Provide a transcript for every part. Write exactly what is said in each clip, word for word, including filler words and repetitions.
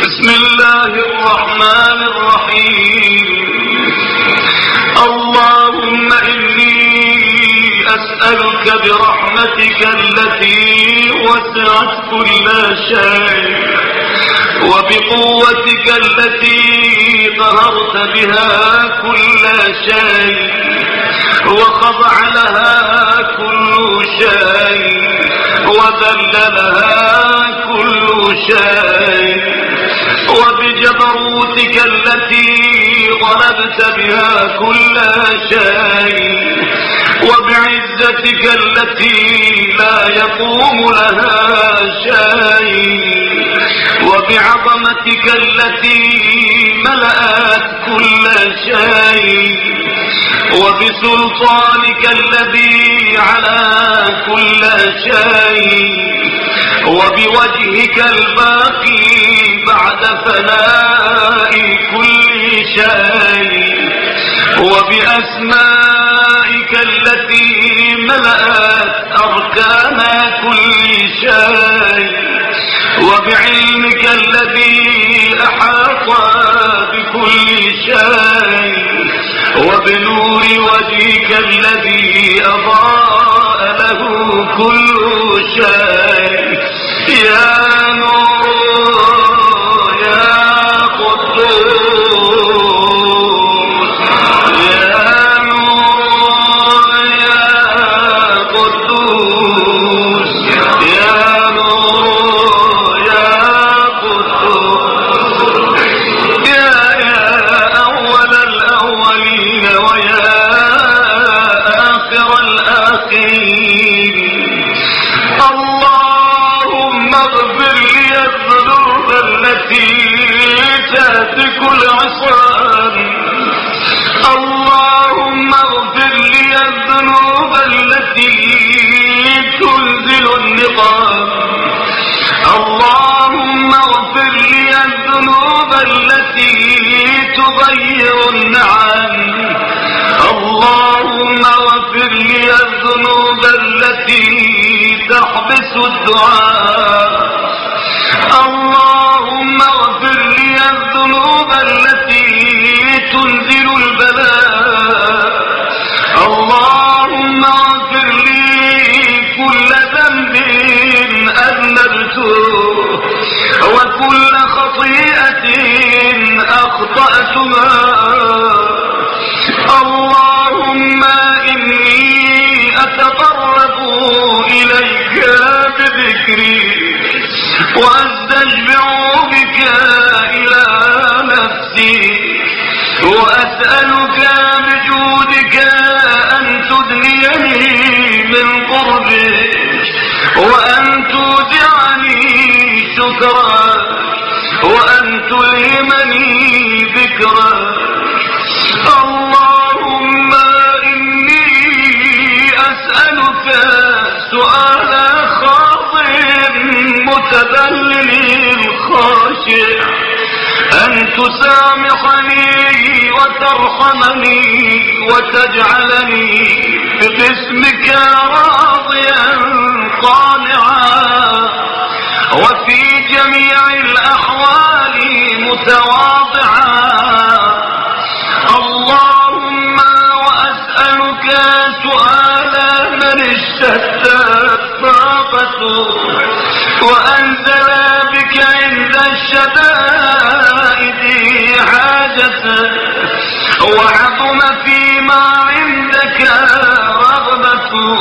بسم الله الرحمن الرحيم. اللهم إني أسألك برحمتك التي وسعت كل شيء وبقوتك التي قهرت بها كل شيء وخضع لها كل شيء وذل لها كل شيء وبجبروتك التي غلبت بها كل شيء وبعزتك التي لا يقوم لها شيء وبعظمتك التي ملأت كل شيء وبسلطانك الذي على كل شيء وبوجهك الباقي بعد فناء كل شيء وبأسمائك التي ملأت أركان كل شيء وبعلمك الذي أحاط بكل شيء وبنور وجهك الذي أضاء له كل شيء. يا نور يا قدوس يا نور يا قدوس يا نور يا قدوس يا يا أول الأولين ويا آخر الآخرين. اللهم اغفر لي الذنوب التي تهتك العصام. اللهم اغفر لي الذنوب التي تنزل النقام. اللهم اغفر لي الذنوب التي تغير النعم. اللهم اغفر لي الذنوب التي تحبس الدعاء. اللهم اغفر لي الذنوب التي تنزل البلاء. اللهم اغفر لي كل ذنب أذنبته وكل خطيئة أخطأتها. اللهم إني أتقرب إليك بذكري وأستشفع بك إلى نفسي وأسألك بجودك أن تدنيني من قربك وأن تودعني شكرك وأن تلهمني ذكرك. اللهم إني أسألك سؤال خاضع متذلل خاشع أن تسامحني وترحمني وتجعلني باسمك راضيا قانعا وفي جميع الأحوال متواضعا. اللهم وأسألك سؤال من اشتدت طاقته وأنزل بك عند الشدائد حاجته وعظم فيما عندك رغبته.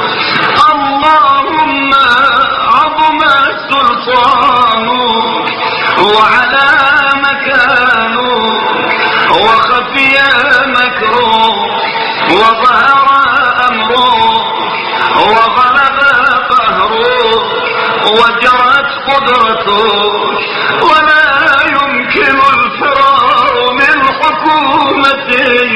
اللهم عظم سلطانه وعلى مكانه وخفي مكره وظهر أمره وغلب قهره وجرت قدرته ولا يمكن الفرار من حكومته.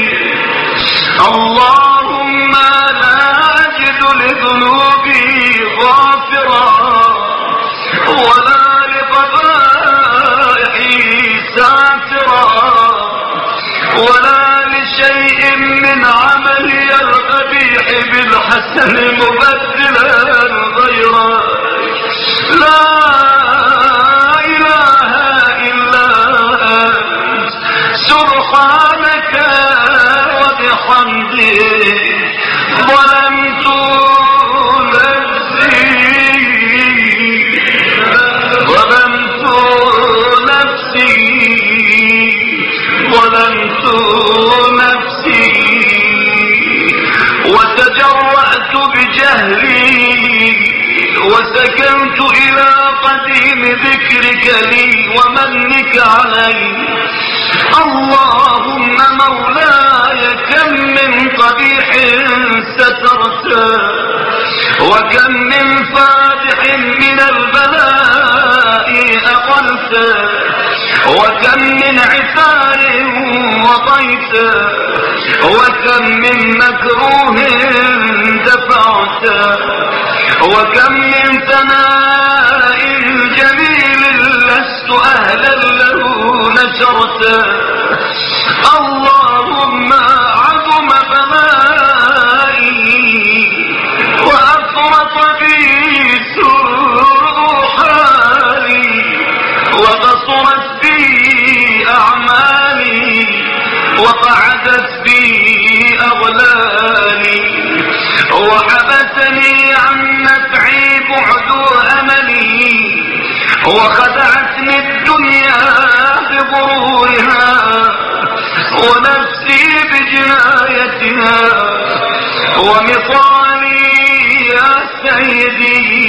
اللهم لا أجد لذنوبي غافرا ولا لقبائحي ساترا ولا لشيء من عملي القبيح بالحسن مبدلا غيرك. لا إله إلا تبت إلى قديم ذكرك لي ومنك علي. اللهم مولاي كم من قبيح سترته، وكم من فادح من البلاء أقلته، وكم من عثار وضيته، وكم من مكروه دفعته، وكم من ثناء جميل لست أهلا له نشرته. اللهم عظم بلائي وأفرط بي سوء حالي، وقصرت بي أعمالي، وقعدت بي أغلالي، وحبسني عن نفعي بعد أملي، وخدعتني الدنيا بغرورها، ونفسي بجنايتها، ومصالي يا سيدي.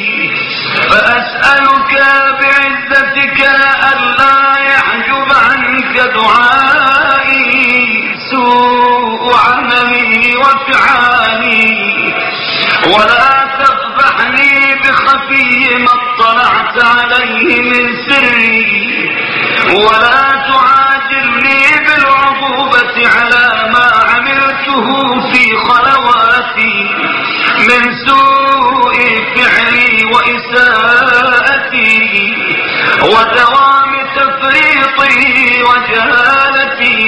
فأسألك بعزتك ألا يحجب عنك دعائي سوء عملي وفعالي، ولا تفضحني بخفي ما اطلعت عليه من سري، ولا تعاجلني بالعقوبة على ما عملته في خلواتي من سوء فعلي وإساءتي ودوام تفريطي وجهالتي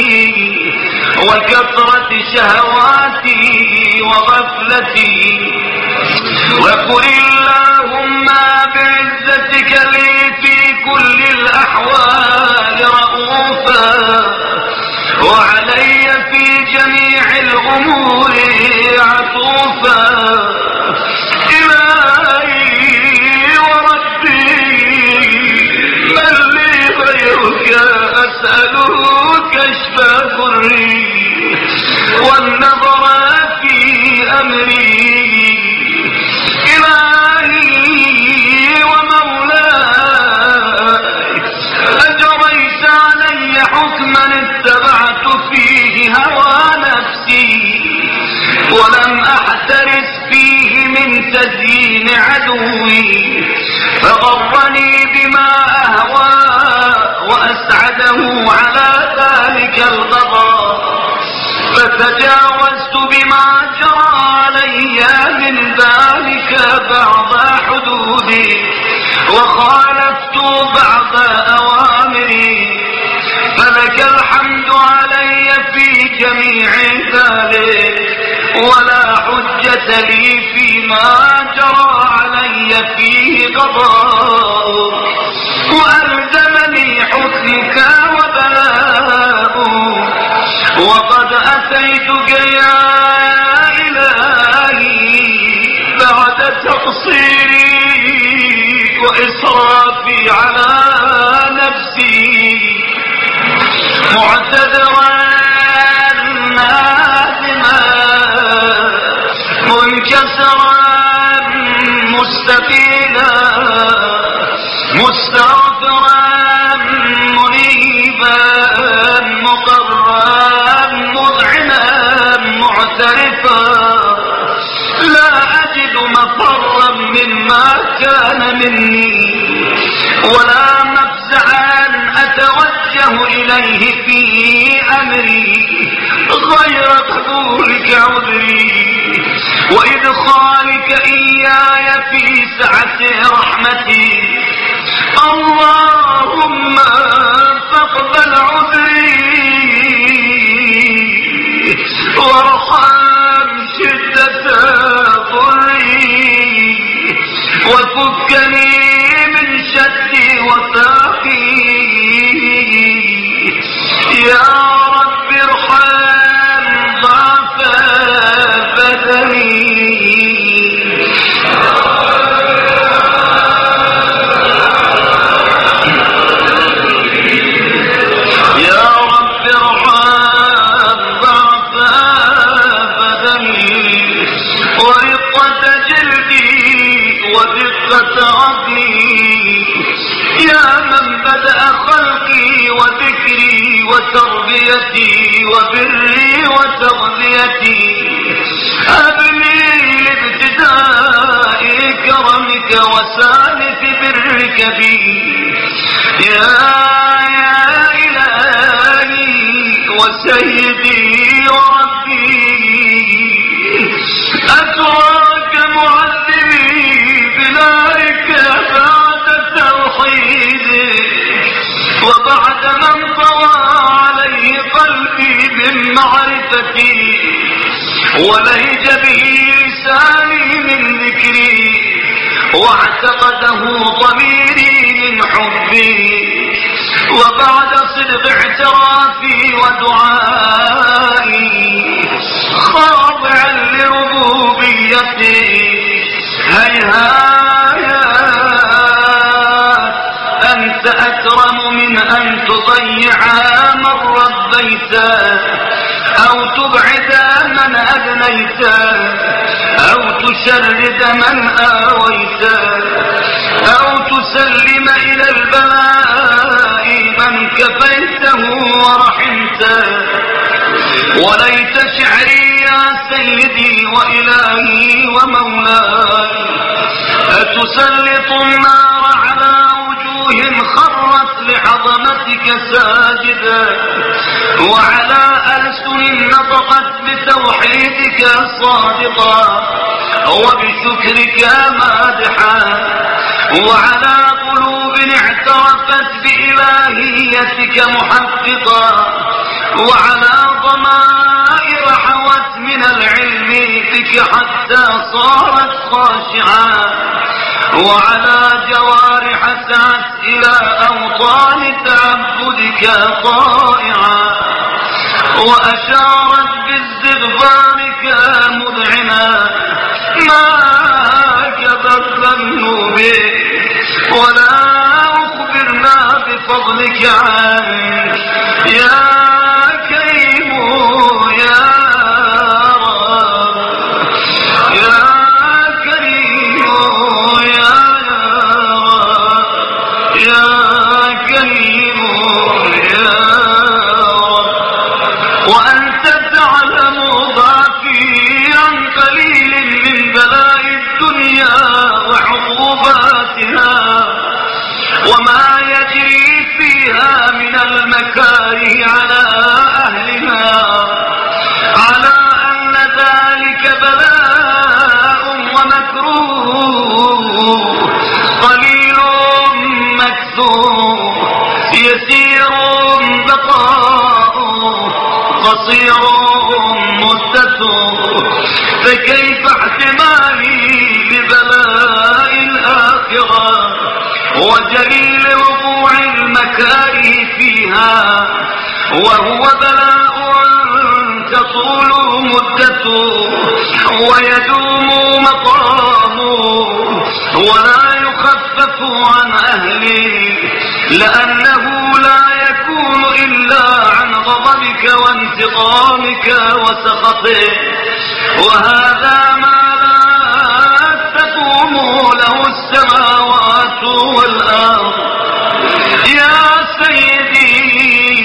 وكثرة شهواتي وغفلتي. وقل اللهم بعزتك لي في كل الأحوال رؤوفا، وعلي في جميع الأمور عطوفا. إلهي وربي من لي غيرك أسأله كشف ضري والنظر في أمري. إلهي ومولاي أجريت علي حكما اتبعت فيه هوى نفسي، ولم أحترس فيه من تزيين عدوي، فغرني بما أهوى وأسعده على ذلك الغضب. فتجاوزت بما جرى علي من ذلك بعض حدودي، وخالفت بعض أوامري، فلك الحمد علي في جميع ذلك، ولا حجة لي فيما جرى علي فيه قضاء. وألزمني حكمك وبلاء، وقد أتيتك يا إلهي بعد تقصيري وإسرافي على نفسي، معتذرا نادما منكسرا مستقيلا مستغفرا منيبا مقرا مذعنا معترفا. لا أجد مفرا مما كان مني، ولا مفزعا أتوجه إليه في أمري غير قبولك عذري وإدخالك إياي في سعة رحمتي. اللهم فاقبل عذري وارحم شدة ضري، وفكني من شدي وثاقي. يا رب ارحم ضعف بدني. وصحبتي وبري وتغذيتي أبني لابتداء كرمك وسالف برك بي يا يا إلهي وسيدي وربي أتراك معذبي بلاك بعد توحيدي وبعد من طوى عليه قلبي من معرفتي ولهج به لساني من ذكري واعتقده ضميري من حبي وبعد صدق اعترافي ودعائي خاضعا لربوبيتي هيهايا أنت أكرم من أن تضيع من ربيت أو تبعد من أدنيت أو تشرد من آويت أو تسلم إلى البلاء من كفيته ورحمته وليت شعري يا سيدي وإلهي ومولاي أتسلط النار على وجوه خرت لعظمتك ساجدا وعلى ألسن نطقت بتوحيدك صادقا وبشكرك مادحا وعلى قلوب اعترفت بإلهيتك محققا وعلى ضمائر حوت من العلم بك حتى صارت خاشعا وعلى جوارح سعت إلى أوطان تعبدك طائعا وأشارت باستغفارك مذعنا ما كبر الذنوب ولا أخبرنا بفضلك عنك يا كريم يا رب يا كريم يا رب يا كريم يا رب وأنت تعلم ضعفي عن قليل من بلاء الدنيا وعقوباتها وما يجري فيها من المكاره على أهلها على أن ذلك بلاء ومكروه قليل مكثور يسير بقاؤه قصير مدته فكيف احتمالي لبلاء الآخرة وجليل وقوع المكاره فيها وهو بلاء تطول مدته ويدوم مقامه ولا يخفف عن أهله لأنه لا يكون إلا عن غضبك وانتقامك وسخطك وهذا ما لا تقوم له السماوات والأرض يا سيدي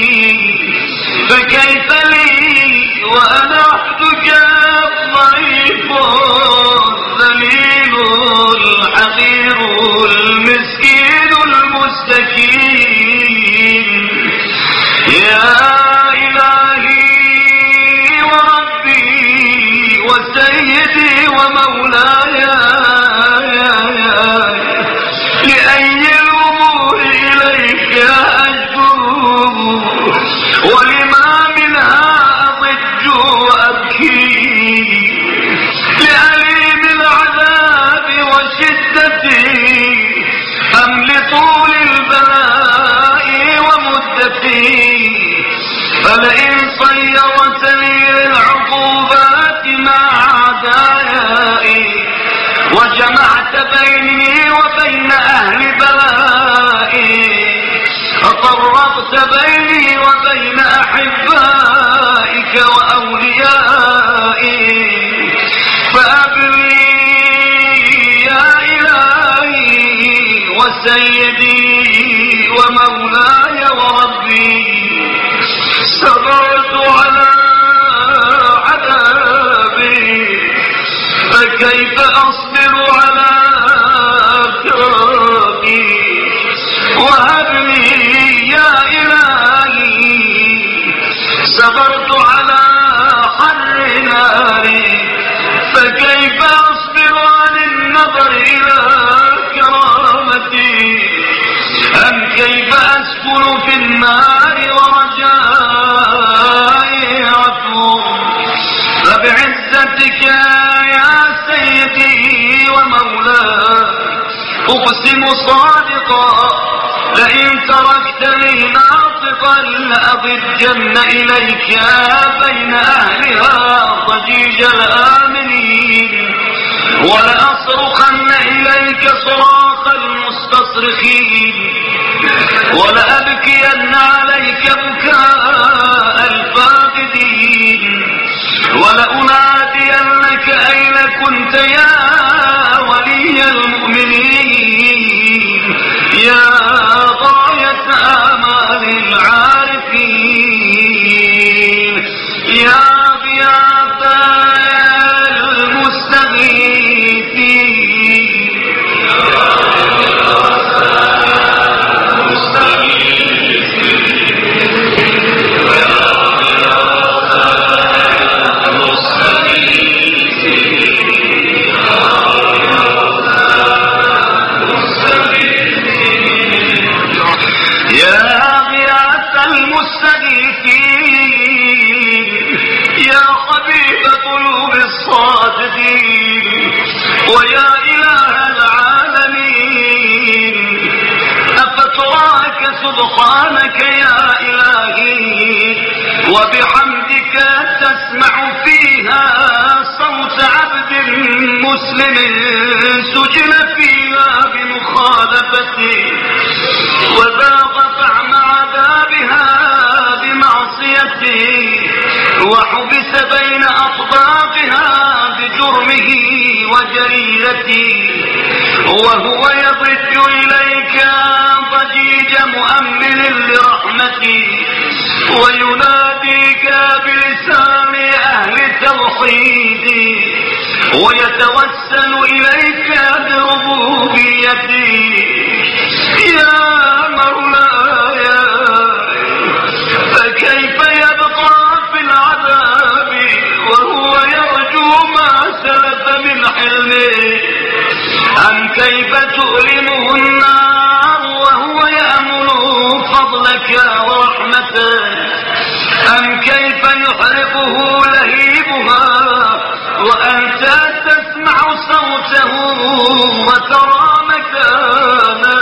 فكيف لي وأنا عبدك الضعيف الذليل الحقير المسكين المستكين يا إلهي وربي وسيدي ومولاي لأي الأمور إليك أشكو ولما منها أضج وأبكي لأليم العذاب وشدتي أم لطول البلاء ومدتي فلئن صيرتني للعقوبات مع أعدائي وجمعت بيني وبين أهل بلائي فقربت بيني وبين أحبائك وأوليائي فأبلي يا إلهي وسيدي ومولاي وربي صبرت على عذابي فكيف أصبر على فراقي وهب لي يا إلهي صبرت على حر ناري فكيف أصبر عن النظر إلى كرامتي أم كيف أسكن في النار ورجائي عفو فبعزتك يا سيدي ومولاي أقسم صادقا لئن تركتني ناطقا لأضجن إليك بين أهلها ضجيج الآمنين ولأصرخن إليك صراخ المستصرخين ولأبكين عليك بكاء الفاقدين ولأنادينك أين كنت يا ولي المؤمنين يا غاية آمال العارفين يا غياث المستغيثين ويا إله العالمين أفتراك سبحانك يا إلهي وبحمدك تسمع فيها صوت عبد مسلم سجن فيها بمخالفتي وذاق طعم عذابها بمعصيتي وحبس بين أطباقها بجرمه وجريرتي وهو يضج إليك ضجيج مؤمل لرحمتي ويناديك بلسان أهل توحيدي ويتوسل إليك بربوبيتي يا مولاي فكيف يبقى في العذاب وهو يرجو ما سلف من حلمه أم كيف تؤلمه النار وهو يأمل فضلك ورحمتك أم كيف يحرقه لهيبها وأنت تسمع صوته وترى مكانه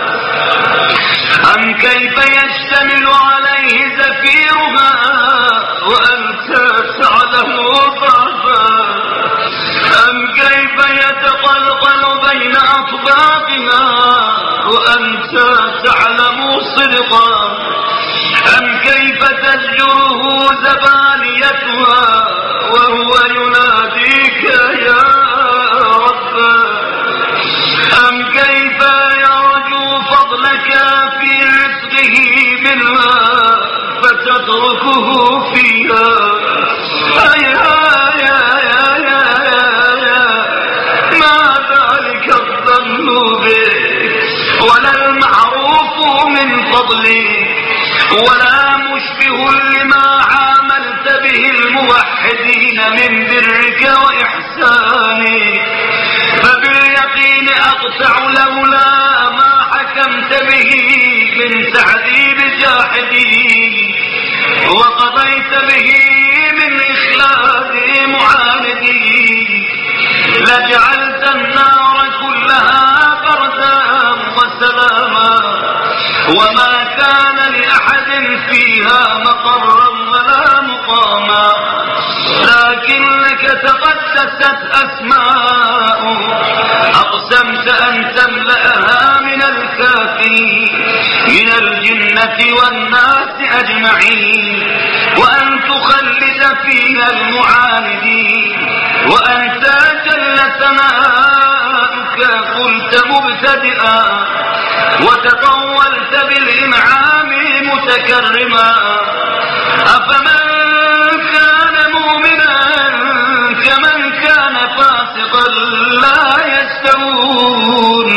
أم كيف يشتمل عليه زفيرها وأنت تعلم ضعفه أم كيف يتقلقل بين أطباقها وأنت تعلم صدقا أم كيف تزجره زبانيتها وهو يناديك يا رب أم كيف يرجو فضلك في رزقه منها فتتركه فيها يا يا يا يا يا ما ذلك الظن به ولا المعروف من فضلي ولا مشبه لما عاملت به الموحدين من برك وإحساني فباليقين أقطع لولا ما حكمت به من تعذيب جاحدين وقضيت به من إخلاد معاندين لجعلت النار كلها بردا وسلاما وما كان لأحد فيها مقرا ولا مقاما لكنك تقدست أسماء أقسمت أن تملأها من الكافرين من الجنة والناس أجمعين وأن تخلد فيها المعاندين وأنت جل ثناؤك قلت مبتدئا وتطولت بالإنعام متكرما أفمن كان مؤمنا كمن كان فاسقا لا يستوون.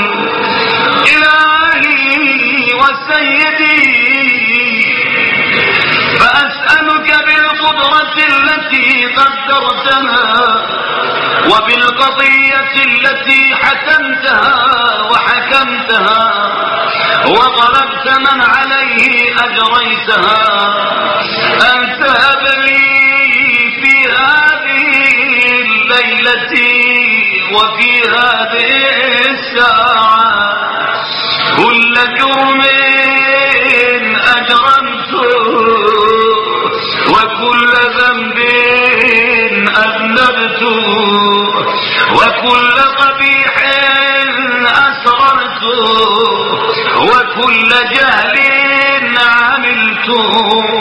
إلهي وسيدي فأسألك بالقدرة التي قدرتها وبالقضية التي حكمتها وحكمتها وضربت من عليه أجريتها أن تهب لي في هذه الليلة وفي هذه الساعة كل جرم أجرمته وكل ذنب أذنبته وكل قبيح أسررته وكل جهل عملته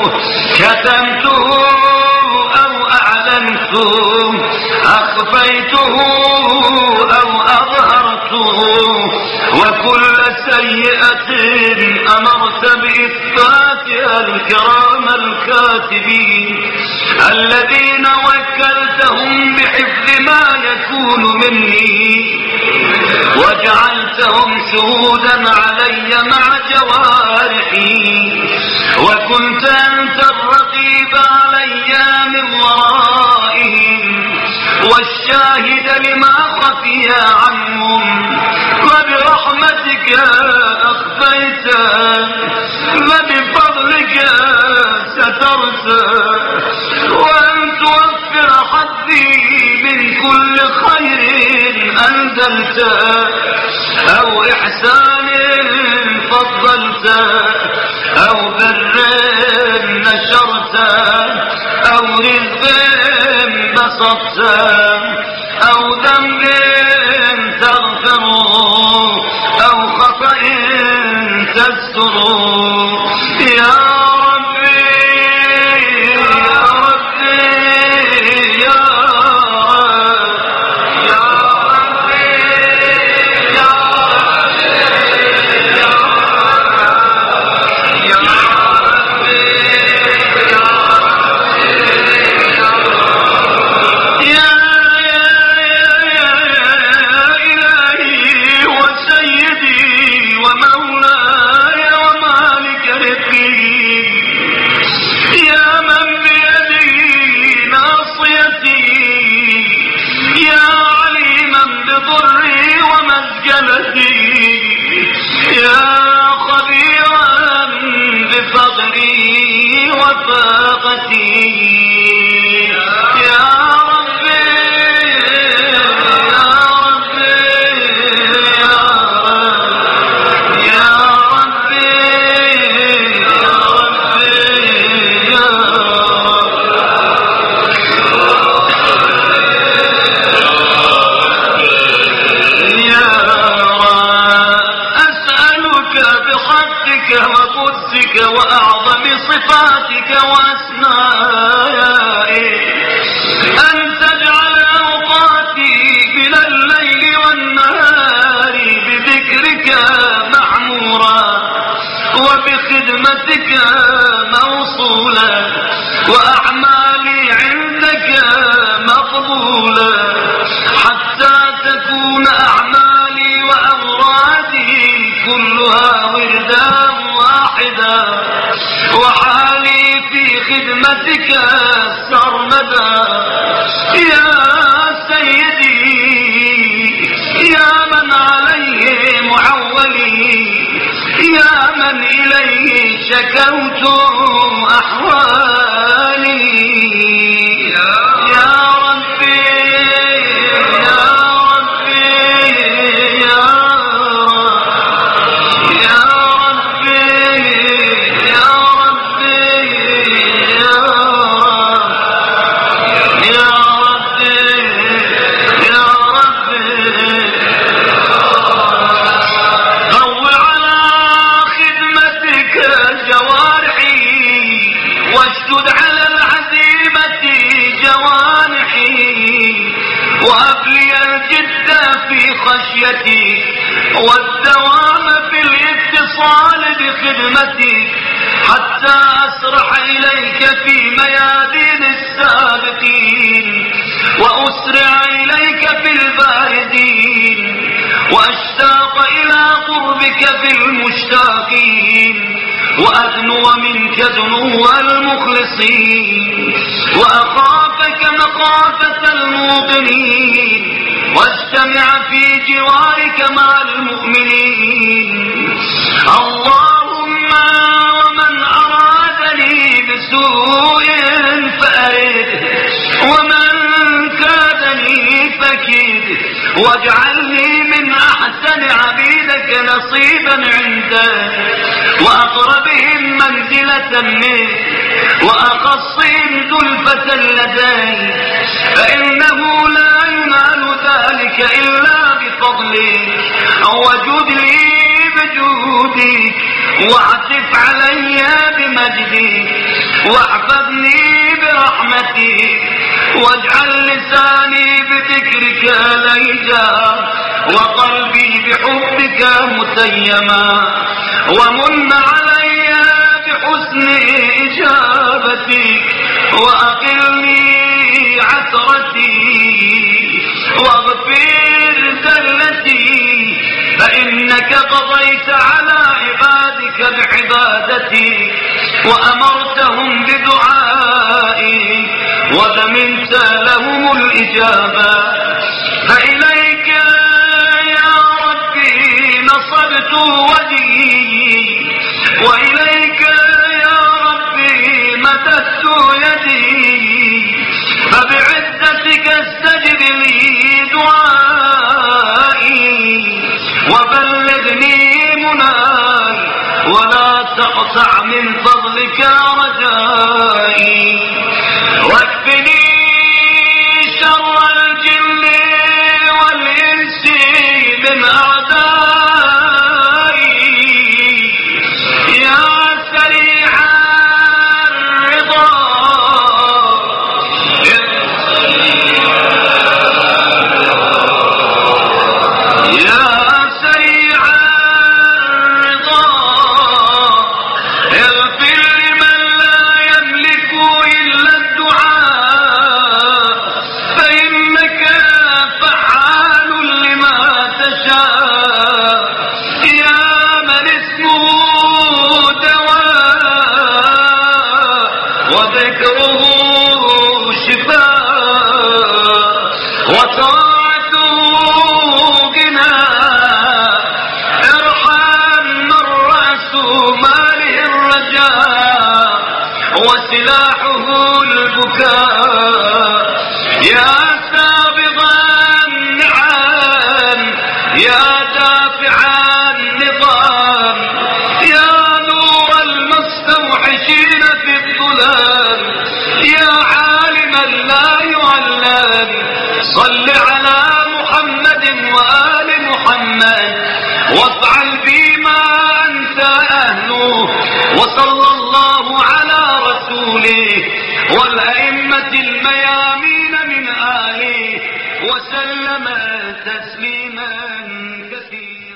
كتمته أو أعلنته أخفيته أو أظهرته وكل سيئة أمرت بإثباتها الكرام الكاتبين الذين وكلتهم بحفظ ما يكون مني وجعلتهم شهودا علي مع جوارحي وكنت أنت الرقيب علي من ورائهم والشاهد لما خفي عنهم وبرحمتك أخفيت وبفضلك سترت وأن توفر حظي من كل خير أنزلت أو إحسان فضلت أو بر نشرت أو رزق بسطت أو ذنب تغفر أو خطأ تستر يا ربي يا ربي يا يا ربي يا يا وأعظم صفاتك وأسمائك أن تجعل أوقاتي من الليل والنهار بذكرك معمورا وبخدمتك موصولا وأعمالي عندك مقبولا حتى تكون أعمالي وأورادي كلها وردا واحدا وحالي في خدمتك سرمدا يا سيدي يا من عليه معولي يا من إليه شكوت أحوالي يا ربي يا ربي يا يا ربي يا ربي يا يا ربي يا ربي ضوّ على خدمتك جوارحي واشدد على العزيمة جوانحي وهب لي الجد في خشيتي والدوام في الاتصال بخدمتي حتى حتى أسرح إليك في ميادين السابقين وأسرع إليك في الباردين وأشتاق إلى قربك في المشتاقين وأدنو منك دنو المخلصين وأخافك مخافة الموقنين واجتمع في جوارك مع المؤمنين. اللهم ومن أرادني بسوء فأرده ومن كادني فكيده واجعلني من أحسن عبيدك نصيبا عندك وأقربهم منزلة منك وأخصهم زلفة لديك فإنه لا ينال ذلك إلا بفضلك وجد لي بجودك واعطف علي بمجدك واحفظني برحمتك واجعل لساني بذكرك ليجا وقلبي بحبك متيما ومن علي بحسن إجابتك وأقلني عثرتي واغفر زلتي فإنك قضيت على عبادك بعبادتي وأمرتهم بدعائي وضمنت لهم الإجابة فإليك يا ربي نصبت وجهي وإليك يا ربي مددت يدي فبعزتك استجب لي دعائي وبلغني مناي ولا تقطع من فضلك رجائي واكفني شر الجن والإنس من أعدائي يا سريع الرضا يا سريع الرضا اغفر لمن لا يملك إلا الدعاء فإنك فعال لما تشاء يا من اسمه دواء وذكره شفاء وطاعته غنى ارحم من رأس ماله الرجاء وسلاحه البكاء يا سابغ النعم يا دافع النظام يا نور المستوحشين في الظلام يا عالما لا يعلم صل على محمد وآل محمد وافعل فيما أنت أهله وصلى الله على رسوله والأئمة الميامين من آله وسلم تسليما كثيرا.